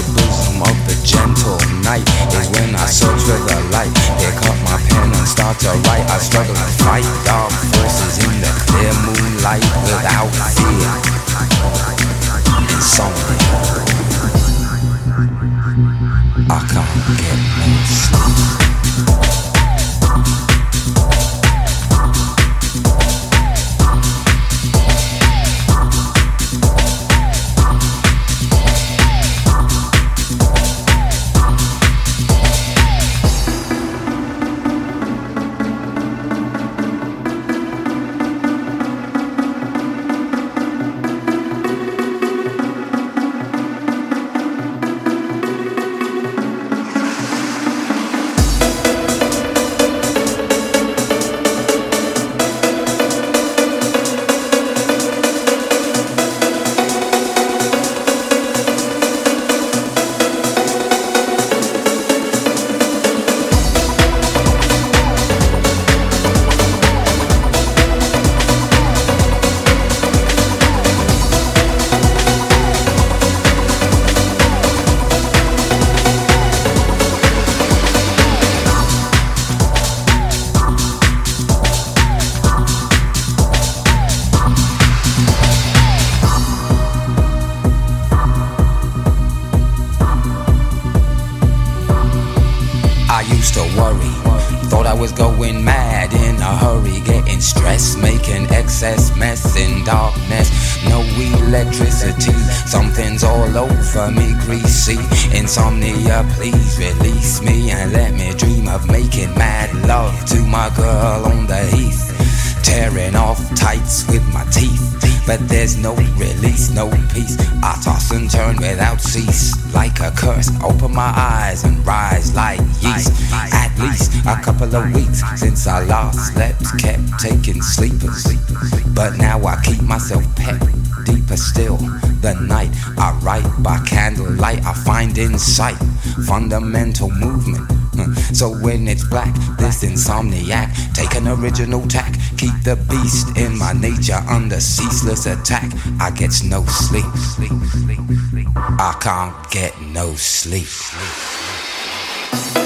the bosom of the gentle night is when I search for the light. Pick up my pen and start to write. I struggle to fight dark forces in the clear moonlight without fear. Insomnia, I can't get no sleep. Thought I was going mad in a hurry, getting stressed, making excess mess in darkness. No electricity, something's all over me, greasy. Insomnia, please release me and let me dream of making mad love to my girl on the heath. Tearing off tights with my teeth, but there's no release, no peace. I toss and turn without cease, like a curse. Open my eyes and rise like yeast. At least a couple of weeks since I last slept, kept taking sleepers, but now I keep myself pet. Deeper still, the night I write by candlelight. I find insight, fundamental movement. So when it's black, this insomniac, take an original tack. Keep the beast in my nature under ceaseless attack. I get no sleep, I can't get no sleep.